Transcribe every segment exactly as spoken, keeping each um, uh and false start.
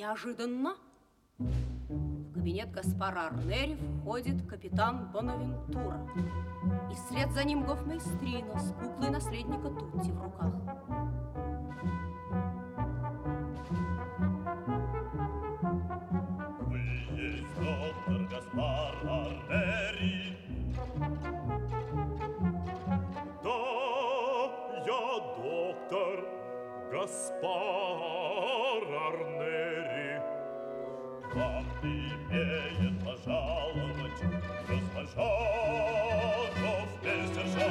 Неожиданно в кабинет Гаспара Арнери входит капитан Бонавентура, и вслед за ним гофмейстрино с куклой наследника Тутти в руках. Вы есть доктор Гаспар Арнери? Да, я доктор Гаспар Арнери. Вам имеет пожаловать госпожа гофмейстерша.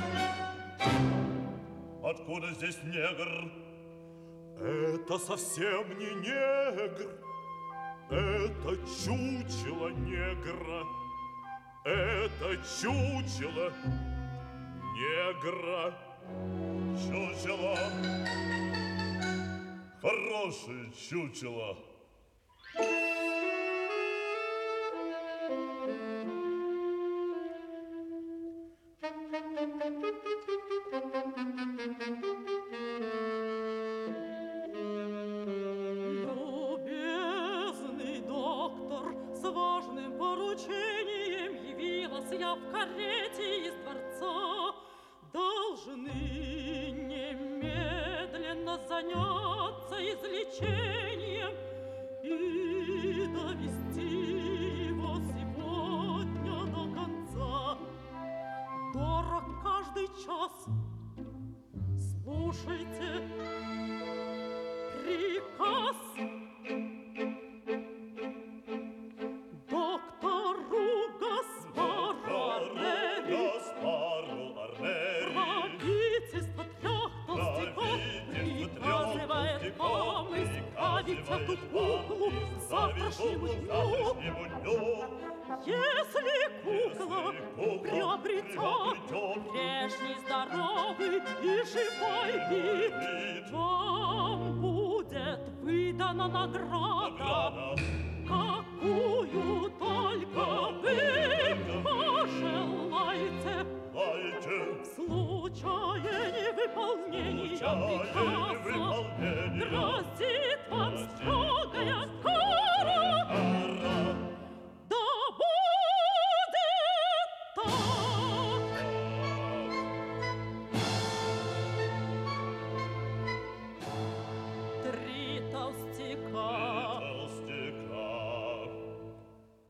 Откуда здесь негр? Это совсем не негр. Это чучело негра. Это чучело негра. Чучело. Хорошее чучело. Любезный доктор, с важным поручением явилась я в карете из дворца. Должны немедленно заняться излечением и довести его сегодня до конца. Дорог каждый час. Слушайте приказ. Доктору Гаспару Арнери, Гаспару Арнери, правительство трех толстяков приказывает вам исправить эту куклу к завтрашнему дню. Если кукла приобретет прежний здоровый и живой вид, вам будет выдана награда, какую только вы пожелаете. В случае невыполнения приказа грозит вам строгая кара. Да будет так!